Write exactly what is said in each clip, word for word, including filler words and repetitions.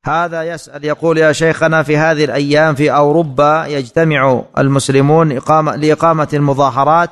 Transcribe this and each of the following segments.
هذا يسأل يقول: يا شيخنا، في هذه الأيام في أوروبا يجتمع المسلمون إقامة لإقامة المظاهرات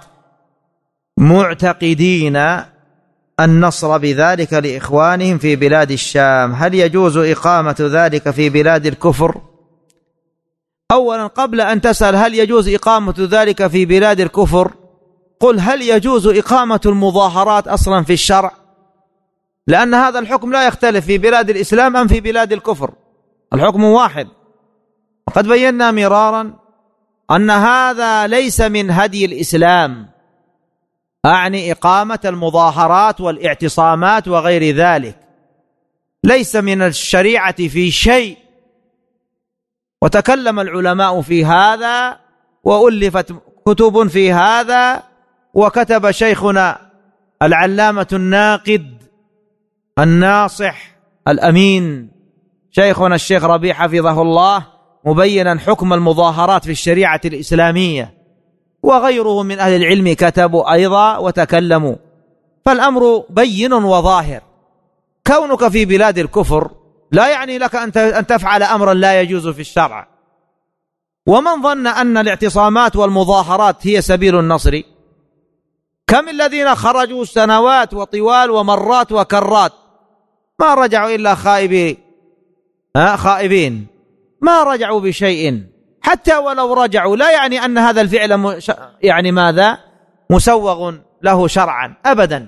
معتقدين النصر بذلك لإخوانهم في بلاد الشام، هل يجوز إقامة ذلك في بلاد الكفر؟ أولا، قبل أن تسأل هل يجوز إقامة ذلك في بلاد الكفر، قل هل يجوز إقامة المظاهرات أصلا في الشرع؟ لأن هذا الحكم لا يختلف في بلاد الإسلام أم في بلاد الكفر، الحكم واحد. وقد بينا مرارا أن هذا ليس من هدي الإسلام، أعني إقامة المظاهرات والاعتصامات وغير ذلك، ليس من الشريعة في شيء. وتكلم العلماء في هذا وألفت كتب في هذا، وكتب شيخنا العلامة الناقد الناصح الأمين شيخنا الشيخ ربيع حفظه الله مبينا حكم المظاهرات في الشريعة الإسلامية، وغيره من أهل العلم كتبوا أيضا وتكلموا. فالأمر بين وظاهر. كونك في بلاد الكفر لا يعني لك أن تفعل أمرا لا يجوز في الشرع. ومن ظن أن الاعتصامات والمظاهرات هي سبيل النصر؟ كم الذين خرجوا سنوات وطوال ومرات وكرات ما رجعوا إلا خائبين خائبين، ما رجعوا بشيء. حتى ولو رجعوا لا يعني أن هذا الفعل يعني ماذا مسوغ له شرعا أبدا.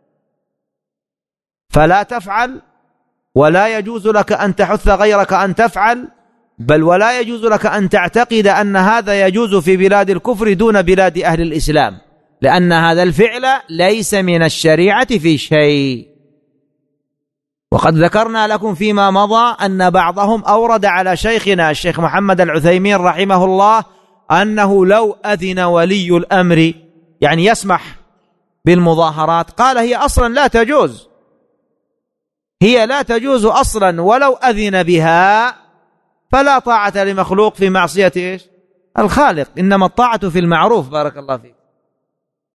فلا تفعل، ولا يجوز لك أن تحث غيرك أن تفعل، بل ولا يجوز لك أن تعتقد أن هذا يجوز في بلاد الكفر دون بلاد أهل الإسلام، لأن هذا الفعل ليس من الشريعة في شيء. وقد ذكرنا لكم فيما مضى أن بعضهم أورد على شيخنا الشيخ محمد العثيمين رحمه الله أنه لو أذن ولي الأمر، يعني يسمح بالمظاهرات، قال هي أصلا لا تجوز، هي لا تجوز أصلا، ولو أذن بها فلا طاعة لمخلوق في معصية إيش؟ الخالق، إنما الطاعة في المعروف. بارك الله فيك.